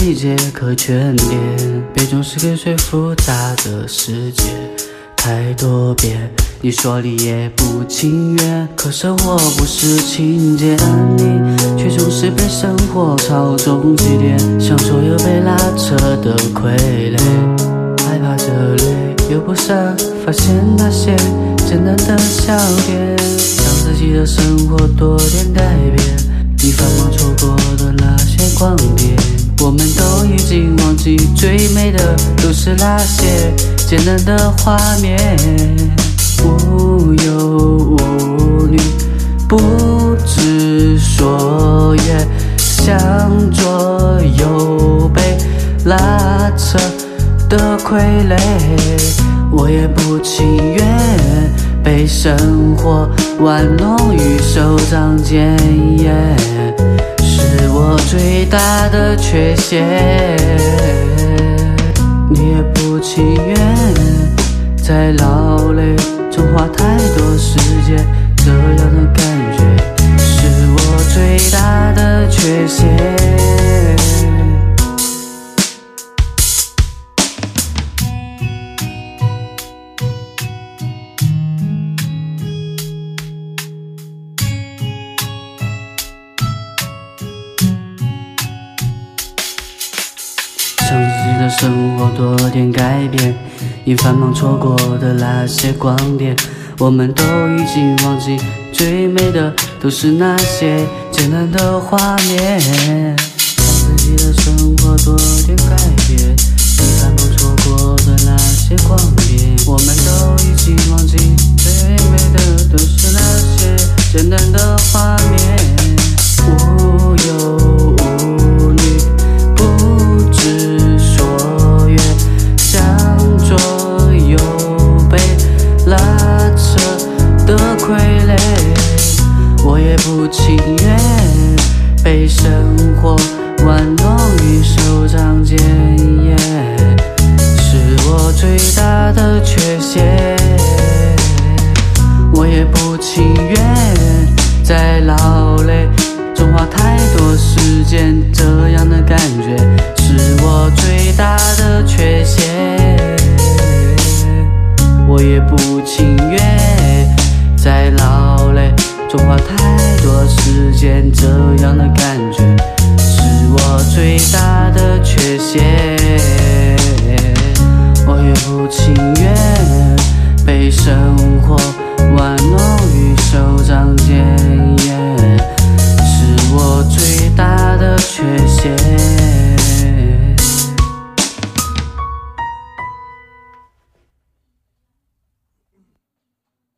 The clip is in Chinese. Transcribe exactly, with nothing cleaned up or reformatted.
一节课全点，别总是跟随复杂的世界太多遍。你说你也不情愿，可生活不是情节，你却总是被生活操纵起点，享受有被拉扯的傀儡，害怕着累，又不想发现那些简单的小点，让自己的生活多点改变，你繁忙错过的那些光点，我们都已经忘记最美的都是那些简单的画面，无忧无虑，不知所言，像左右被拉扯的傀儡，我也不情愿被生活玩弄于手掌间，是我最大的缺陷。你也不情愿在劳累中花太多时间，这样的感觉是我最大的缺陷。让自己的生活多点改变，因繁忙错过的那些光点，我们都已经忘记最美的都是那些简单的画面，让自己的生活多点改变，